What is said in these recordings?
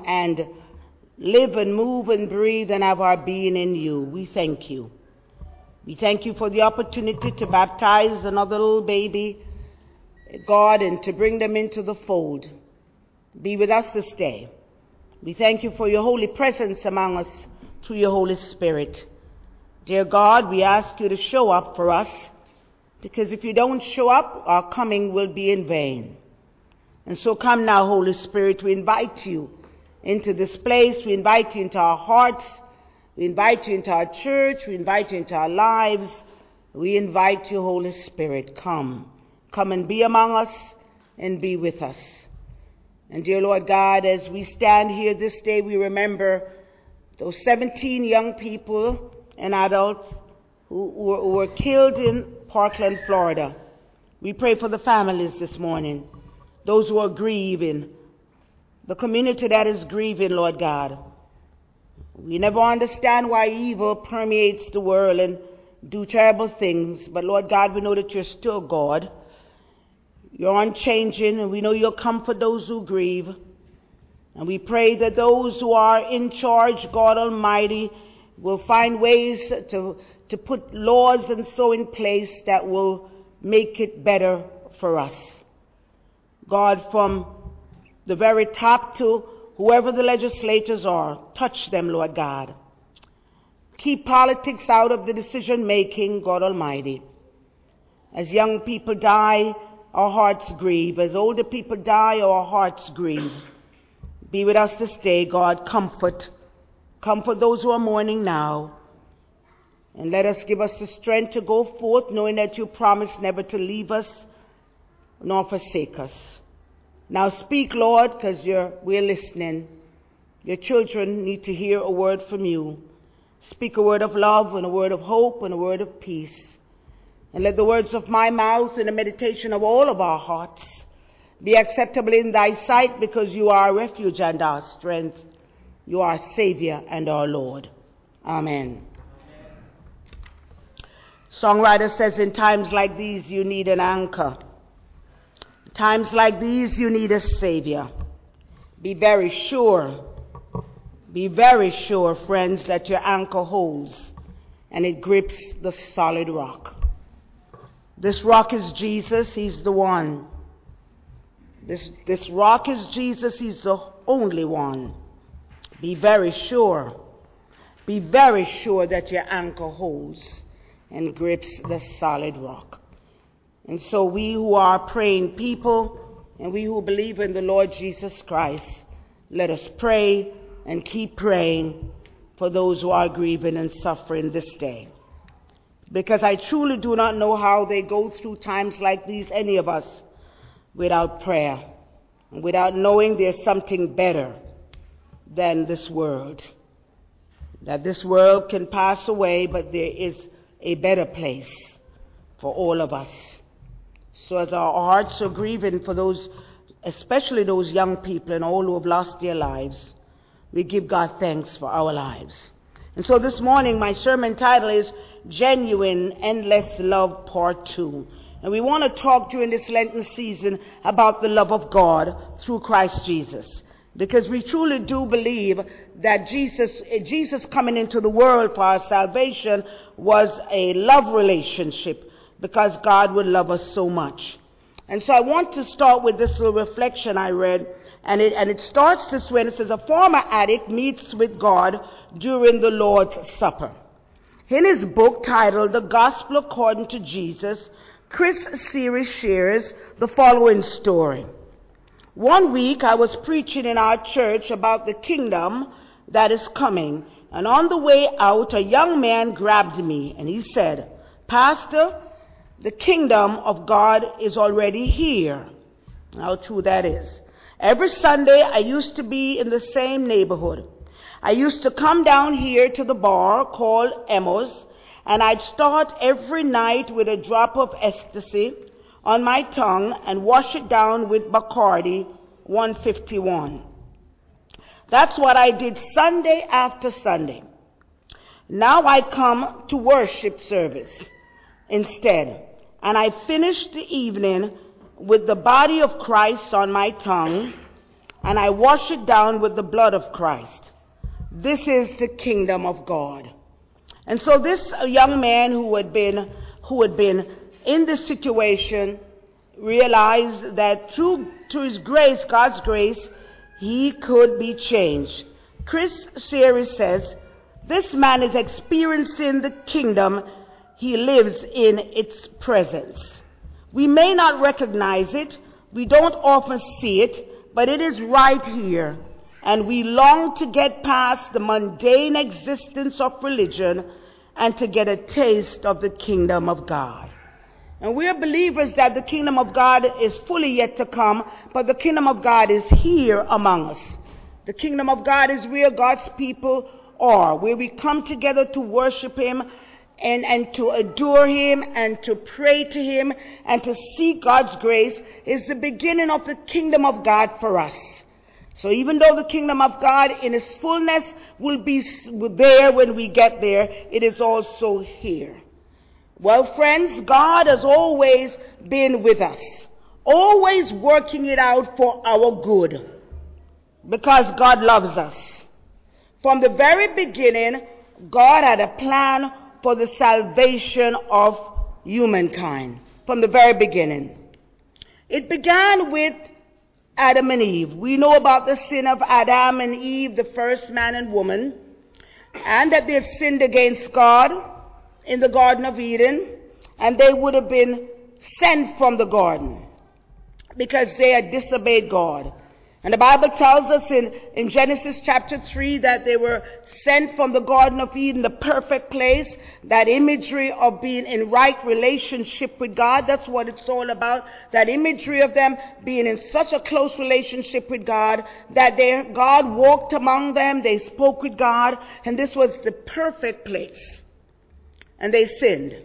and live and move and breathe and have our being in you. We thank you. We thank you for the opportunity to baptize another little baby, God, and to bring them into the fold. Be with us this day. We thank you for your holy presence among us through your Holy Spirit. Dear God, we ask you to show up for us, because if you don't show up, our coming will be in vain. And so come now, Holy Spirit, we invite you into this place. We invite you into our hearts. We invite you into our church. We invite you into our lives. We invite you, Holy Spirit, come. Come and be among us and be with us. And dear Lord God, as we stand here this day, we remember those 17 young people and adults who were killed in Parkland, Florida. We pray for the families this morning, those who are grieving, the community that is grieving, Lord God. We never understand why evil permeates the world and do terrible things, but Lord God, we know that you're still God. You're unchanging, and we know you'll comfort those who grieve. And we pray that those who are in charge, God Almighty, will find ways to put laws and so in place that will make it better for us. God, from the very top to whoever the legislators are, touch them, Lord God. Keep politics out of the decision making, God Almighty. As young people die, our hearts grieve. As older people die, our hearts grieve. Be with us this day, God. Comfort those who are mourning now. And let us give us the strength to go forth, knowing that you promise never to leave us nor forsake us. Now speak, Lord, because we're listening. Your children need to hear a word from you. Speak a word of love and a word of hope and a word of peace. And let the words of my mouth and the meditation of all of our hearts be acceptable in thy sight, because you are our refuge and our strength. You are our Savior and our Lord. Amen. Songwriter says, in times like these, you need an anchor. In times like these, you need a Savior. Be very sure, friends, that your anchor holds and it grips the solid rock. This rock is Jesus. He's the one. This rock is Jesus. He's the only one. Be very sure that your anchor holds and grips the solid rock. And so we who are praying people and we who believe in the Lord Jesus Christ, let us pray and keep praying for those who are grieving and suffering this day. Because I truly do not know how they go through times like these, any of us, without prayer, and without knowing there's something better than this world. That this world can pass away, but there is a better place for all of us. So as our hearts are grieving for those, especially those young people and all who have lost their lives, we give God thanks for our lives. And so this morning, my sermon title is Genuine Endless Love Part 2. And we want to talk during this Lenten season about the love of God through Christ Jesus. Because we truly do believe that Jesus coming into the world for our salvation was a love relationship, because God would love us so much. And so I want to start with this little reflection I read. And it starts this way, and it says, a former addict meets with God during the Lord's Supper. In his book titled The Gospel According to Jesus, Chris Series shares the following story. One week I was preaching in our church about the kingdom that is coming, and on the way out a young man grabbed me and he said, Pastor, the kingdom of God is already here. How true that is. Every Sunday I used to be in the same neighborhood. I used to come down here to the bar called Emma's, and I'd start every night with a drop of ecstasy on my tongue and wash it down with Bacardi 151. That's what I did Sunday after Sunday. Now I come to worship service instead, and I finish the evening with the body of Christ on my tongue, and I wash it down with the blood of Christ. This is the kingdom of God. And so this young man who had been in this situation realized that through his grace, God's grace, he could be changed. Chris Sherry says, this man is experiencing the kingdom. He lives in its presence. We may not recognize it. We don't often see it, but it is right here. And we long to get past the mundane existence of religion and to get a taste of the kingdom of God. And we are believers that the kingdom of God is fully yet to come, but the kingdom of God is here among us. The kingdom of God is where God's people are, where we come together to worship him and to adore him and to pray to him and to seek God's grace is the beginning of the kingdom of God for us. So even though the kingdom of God in its fullness will be there when we get there, it is also here. Well, friends, God has always been with us, always working it out for our good, because God loves us. From the very beginning, God had a plan for the salvation of humankind. From the very beginning. It began with Adam and Eve. We know about the sin of Adam and Eve, the first man and woman, and that they had sinned against God in the Garden of Eden, and they would have been sent from the garden because they had disobeyed God. And the Bible tells us in Genesis chapter 3 that they were sent from the Garden of Eden, the perfect place, that imagery of being in right relationship with God. That's what it's all about. That imagery of them being in such a close relationship with God that God walked among them, they spoke with God, and this was the perfect place. And they sinned.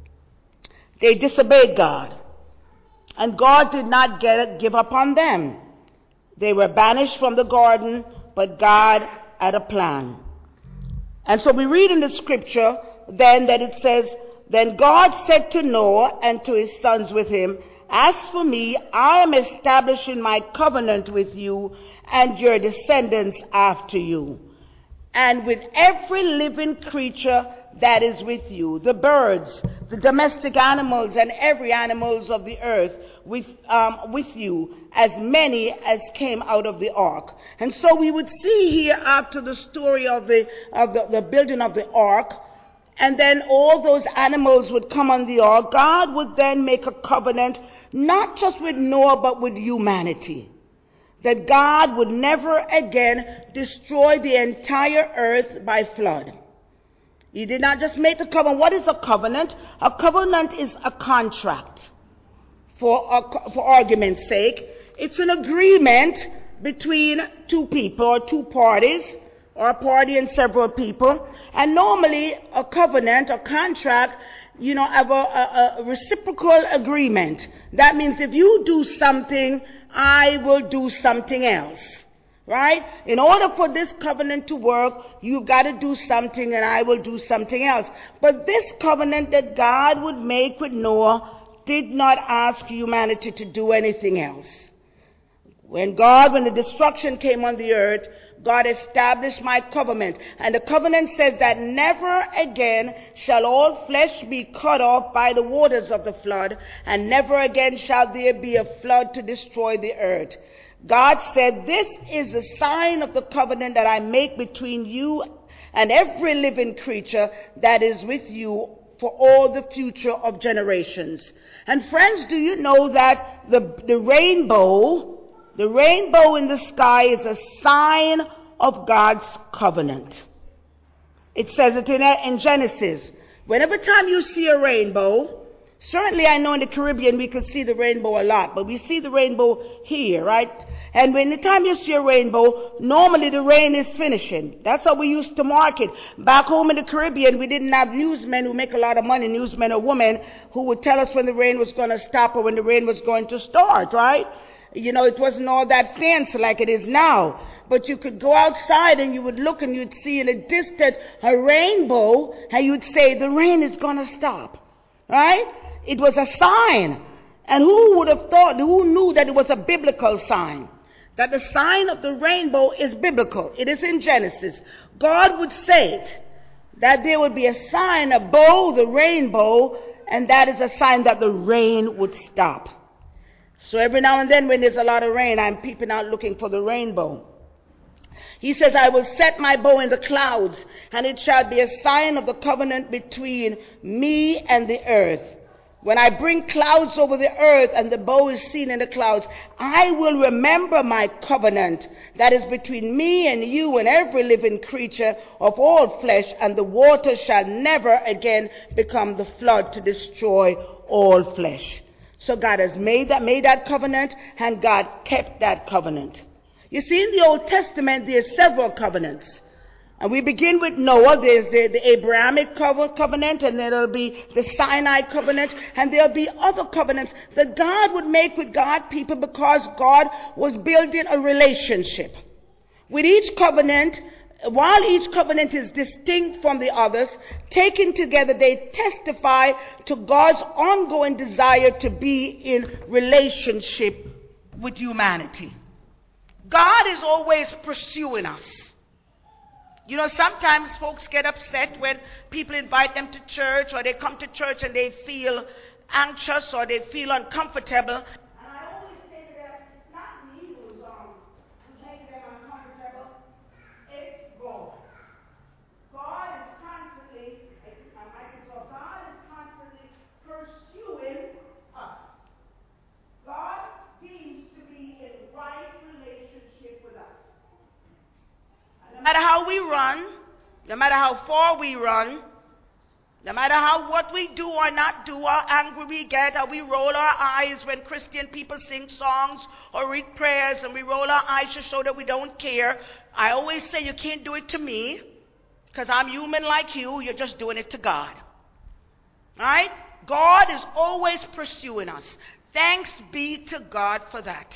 They disobeyed God. And God did not give up on them. They were banished from the garden, but God had a plan. And so we read in the scripture then that it says, then God said to Noah and to his sons with him, as for me, I am establishing my covenant with you and your descendants after you, and with every living creature that is with you, the birds, the domestic animals, and every animals of the earth with you, as many as came out of the ark. And so we would see here after the story of the building of the ark, and then all those animals would come on the ark. God would then make a covenant, not just with Noah, but with humanity. That God would never again destroy the entire earth by flood. He did not just make the covenant. What is a covenant? A covenant is a contract. For argument's sake, it's an agreement between two people or two parties, or a party and several people. And normally a covenant or contract, have a reciprocal agreement. That means if you do something, I will do something else. Right? In order for this covenant to work, you've got to do something and I will do something else. But this covenant that God would make with Noah did not ask humanity to do anything else. When the destruction came on the earth, God established my covenant. And the covenant says that never again shall all flesh be cut off by the waters of the flood, and never again shall there be a flood to destroy the earth. God said, this is the sign of the covenant that I make between you and every living creature that is with you for all the future of generations. And friends, do you know that the rainbow in the sky is a sign of God's covenant? It says it in Genesis. Whenever time you see a rainbow, certainly I know in the Caribbean we can see the rainbow a lot, but we see the rainbow here, right? And when the time you see a rainbow, normally the rain is finishing. That's how we used to mark it. Back home in the Caribbean, we didn't have newsmen who make a lot of money, newsmen or women, who would tell us when the rain was going to stop or when the rain was going to start, right? It wasn't all that fancy like it is now. But you could go outside and you would look and you'd see in a distance a rainbow, and you'd say, the rain is going to stop, right? It was a sign. And who would have thought, who knew that it was a biblical sign? that the sign of the rainbow is biblical. It is in Genesis. God would say it, that there would be a sign above the rainbow, and that is a sign that the rain would stop. So every now and then when there's a lot of rain, I'm peeping out looking for the rainbow. He says, I will set my bow in the clouds, and it shall be a sign of the covenant between me and the earth. When I bring clouds over the earth and the bow is seen in the clouds, I will remember my covenant that is between me and you and every living creature of all flesh, and the water shall never again become the flood to destroy all flesh. So God has made that covenant, and God kept that covenant. You see, in the Old Testament, there's several covenants. And we begin with Noah. There's the Abrahamic covenant, and then there'll be the Sinai covenant, and there'll be other covenants that God would make with God's people, because God was building a relationship. With each covenant, while each covenant is distinct from the others, taken together, they testify to God's ongoing desire to be in relationship with humanity. God is always pursuing us. You know, sometimes folks get upset when people invite them to church, or they come to church and they feel anxious or they feel uncomfortable. And I always say to them, it's not me who's making them uncomfortable, it's God. God is constantly pursuing us. God seems to be in right relationship with us. No matter how we run, no matter how far we run, no matter what we do or not do, how angry we get, how we roll our eyes when Christian people sing songs or read prayers, and we roll our eyes to show that we don't care, I always say, you can't do it to me, because I'm human like you're just doing it to God. All right? God is always pursuing us. Thanks be to God for that.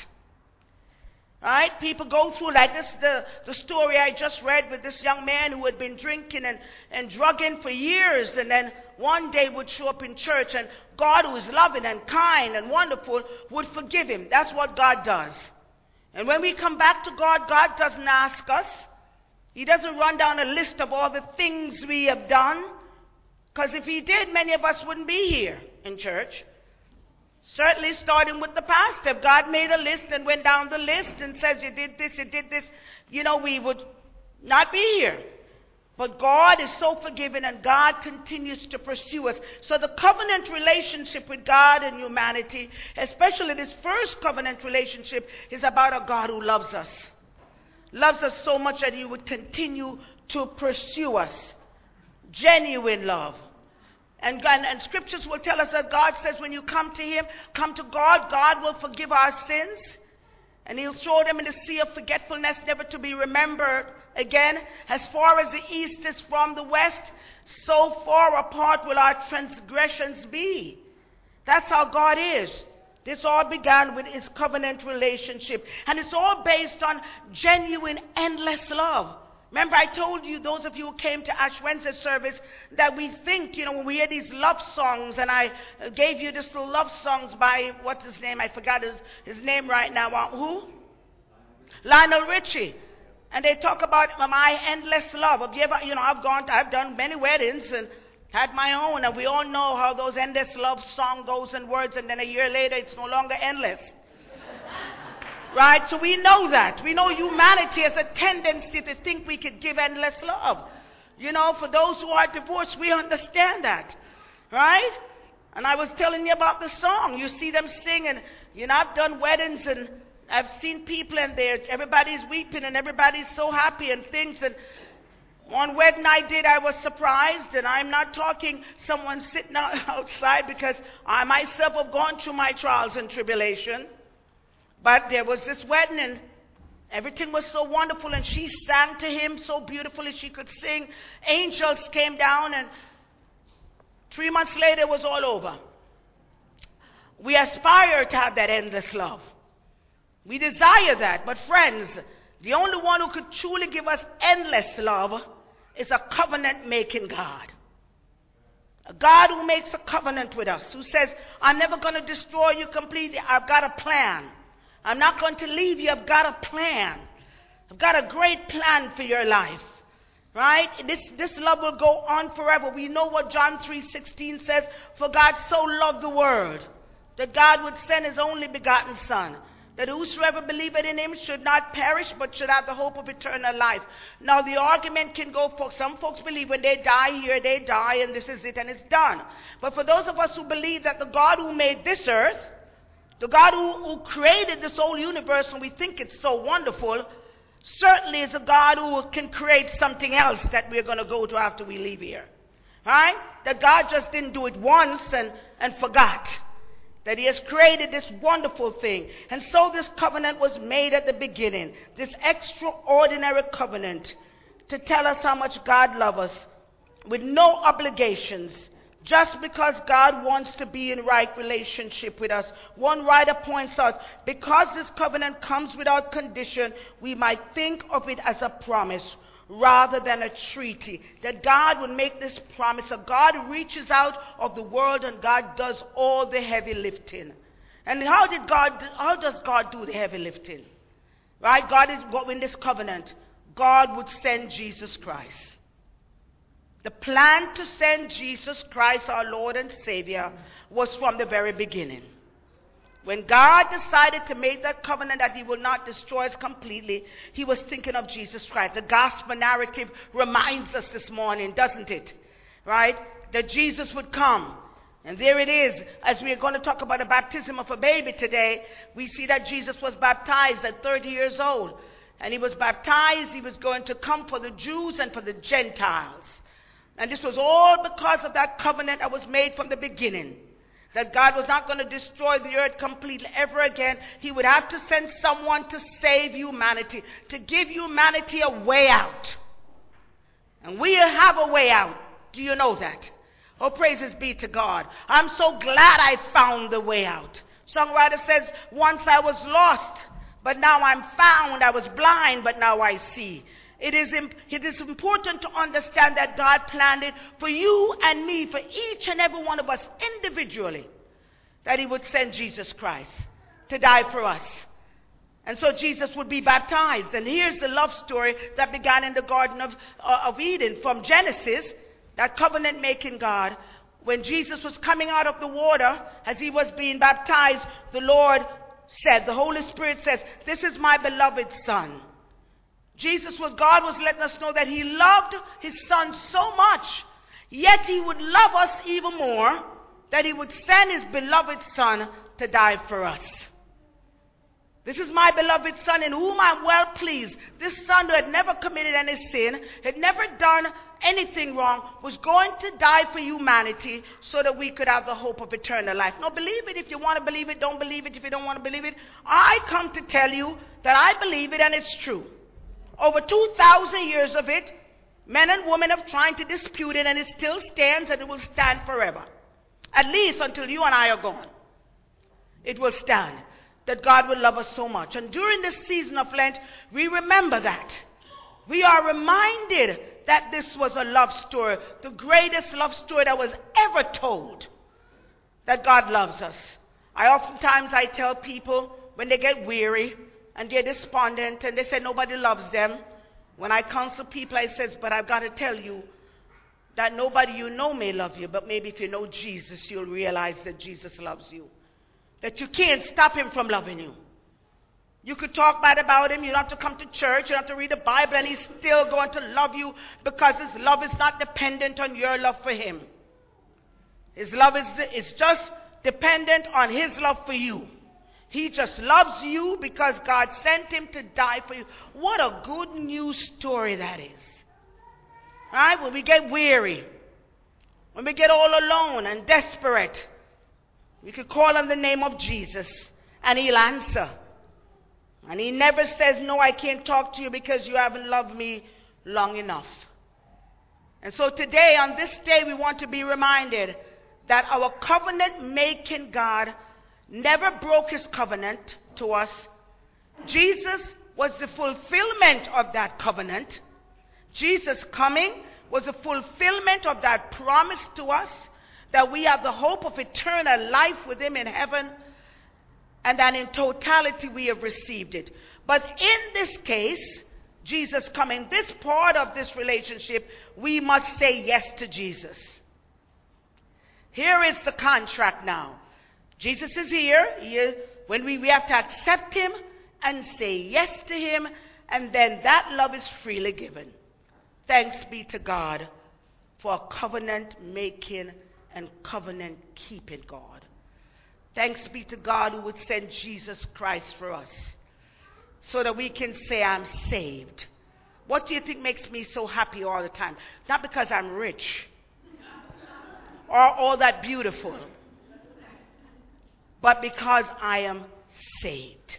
Right? People go through like this, the story I just read with this young man who had been drinking and drugging for years, and then one day would show up in church, and God, who is loving and kind and wonderful, would forgive him. That's what God does. And when we come back to God, God doesn't ask us. He doesn't run down a list of all the things we have done, because if he did, many of us wouldn't be here in church. Certainly starting with the pastor. If God made a list and went down the list and says, you did this, we would not be here. But God is so forgiving, and God continues to pursue us. So the covenant relationship with God and humanity, especially this first covenant relationship, is about a God who loves us. Loves us so much that he would continue to pursue us. Genuine love. And scriptures will tell us that God says when you come to him, come to God, God will forgive our sins. And he'll throw them in the sea of forgetfulness, never to be remembered again. As far as the east is from the west, so far apart will our transgressions be. That's how God is. This all began with his covenant relationship. And it's all based on genuine, endless love. Remember, I told you, those of you who came to Ash Wednesday service, that we think, when we hear these love songs, and I gave you this little love songs by, what's his name? I forgot his name right now. Who? Lionel Richie. And they talk about my endless love. Have you ever, I've done many weddings and had my own, and we all know how those endless love song goes in words, and then a year later it's no longer endless. Right? So we know that. We know humanity has a tendency to think we could give endless love. For those who are divorced, we understand that. Right? And I was telling you about the song. You see them sing, and, I've done weddings, and I've seen people, and everybody's weeping, and everybody's so happy and things. And one wedding I did, I was surprised, and I'm not talking someone sitting outside, because I myself have gone through my trials and tribulation. But there was this wedding, and everything was so wonderful, and she sang to him so beautifully she could sing. Angels came down, and 3 months later it was all over. We aspire to have that endless love. We desire that. But friends, the only one who could truly give us endless love is a covenant-making God. A God who makes a covenant with us, who says, I'm never going to destroy you completely. I've got a plan. I'm not going to leave you. I've got a plan. I've got a great plan for your life. Right? This love will go on forever. We know what John 3:16 says. For God so loved the world that God would send his only begotten Son, that whosoever believeth in him should not perish, but should have the hope of eternal life. Now the argument can go for some folks believe when they die here, they die and this is it and it's done. But for those of us who believe that the God who made this earth, the God who created this whole universe, and we think it's so wonderful, certainly is a God who can create something else that we're going to go to after we leave here. Right? That God just didn't do it once and forgot. That he has created this wonderful thing. And so this covenant was made at the beginning. This extraordinary covenant to tell us how much God loves us with no obligations. Just because God wants to be in right relationship with us. One writer points out, because this covenant comes without condition, we might think of it as a promise rather than a treaty. That God would make this promise. So God reaches out of the world and God does all the heavy lifting. And how does God do the heavy lifting? Right? God is in this covenant. God would send Jesus Christ. The plan to send Jesus Christ, our Lord and Savior, was from the very beginning. When God decided to make that covenant that he will not destroy us completely, he was thinking of Jesus Christ. The gospel narrative reminds us this morning, doesn't it? Right? That Jesus would come. And there it is. As we are going to talk about the baptism of a baby today, we see that Jesus was baptized at 30 years old. And he was baptized. He was going to come for the Jews and for the Gentiles. And this was all because of that covenant that was made from the beginning. That God was not going to destroy the earth completely ever again. He would have to send someone to save humanity, to give humanity a way out. And we have a way out. Do you know that? Oh, praises be to God. I'm so glad I found the way out. Songwriter says, once I was lost, but now I'm found. I was blind, but now I see. It is important to understand that God planned it for you and me, for each and every one of us individually, that he would send Jesus Christ to die for us. And so Jesus would be baptized. And here's the love story that began in the Garden of Eden from Genesis, that covenant-making God. When Jesus was coming out of the water, as he was being baptized, the Lord said, the Holy Spirit says, "This is my beloved Son." God was letting us know that he loved his Son so much, yet he would love us even more, that he would send his beloved Son to die for us. This is my beloved Son in whom I'm well pleased. This Son who had never committed any sin, had never done anything wrong, was going to die for humanity so that we could have the hope of eternal life. Now believe it if you want to believe it, don't believe it if you don't want to believe it. I come to tell you that I believe it and it's true. Over 2,000 years of it, men and women have tried to dispute it, and it still stands, and it will stand forever. At least until you and I are gone. It will stand. That God will love us so much. And during this season of Lent, we remember that. We are reminded that this was a love story, the greatest love story that was ever told. That God loves us. Oftentimes I tell people when they get weary, and they're despondent, and they say nobody loves them. When I counsel people, I says, but I've got to tell you that nobody you know may love you, but maybe if you know Jesus, you'll realize that Jesus loves you. That you can't stop him from loving you. You could talk bad about him, you don't have to come to church, you don't have to read the Bible, and he's still going to love you because his love is not dependent on your love for him. His love is just dependent on his love for you. He just loves you because God sent him to die for you. What a good news story that is. Right? When we get weary, when we get all alone and desperate, we could call on the name of Jesus and he'll answer. And he never says, no, I can't talk to you because you haven't loved me long enough. And so today, on this day, we want to be reminded that our covenant-making God never broke his covenant to us. Jesus was the fulfillment of that covenant. Jesus coming was a fulfillment of that promise to us, that we have the hope of eternal life with him in heaven. and that in totality we have received it. But in this case, Jesus coming, this part of this relationship, we must say yes to Jesus. Here is the contract now. Jesus is here. When we have to accept him and say yes to him, and then that love is freely given. Thanks be to God for a covenant making and covenant keeping God. Thanks be to God who would send Jesus Christ for us so that we can say, I'm saved. What do you think makes me so happy all the time? Not because I'm rich or all that beautiful, but because I am saved.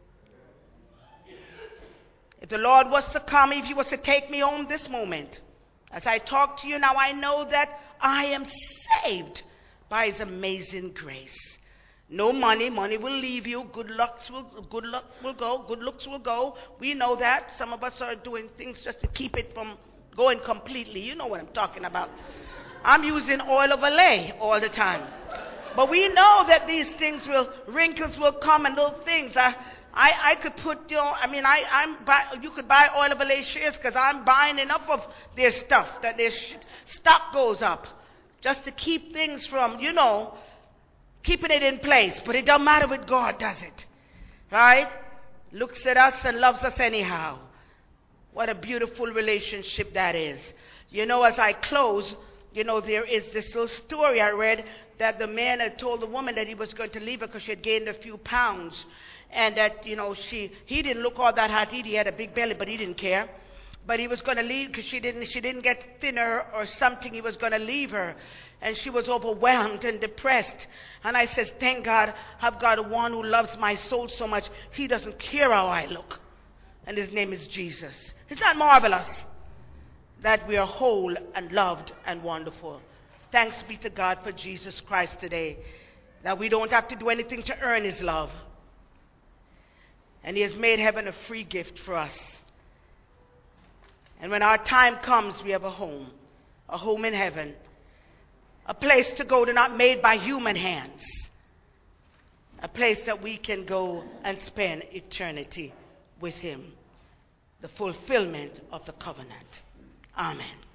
If the Lord was to come, if he was to take me home this moment, as I talk to you now, I know that I am saved by his amazing grace. No money will leave you. Good looks will go. Good looks will go. We know that. Some of us are doing things just to keep it from going completely. You know what I'm talking about. I'm using oil of Olay all the time. But we know that these things wrinkles will come and little things. I could put, you could buy oil of Olay shares because I'm buying enough of their stuff that their stock goes up just to keep things from, keeping it in place. But it don't matter what God does it. Right? Looks at us and loves us anyhow. What a beautiful relationship that is. As I close, there is this little story I read that the man had told the woman that he was going to leave her because she had gained a few pounds. And that, he didn't look all that hot. He had a big belly, but he didn't care. But he was going to leave because she didn't get thinner or something. He was going to leave her. And she was overwhelmed and depressed. And I says, thank God, I've got one who loves my soul so much. He doesn't care how I look. And his name is Jesus. It's not marvelous that we are whole and loved and wonderful. Thanks be to God for Jesus Christ today. That we don't have to do anything to earn his love. And he has made heaven a free gift for us. And when our time comes, we have a home in heaven, a place to go to not made by human hands, a place that we can go and spend eternity with him, the fulfillment of the covenant. Amen.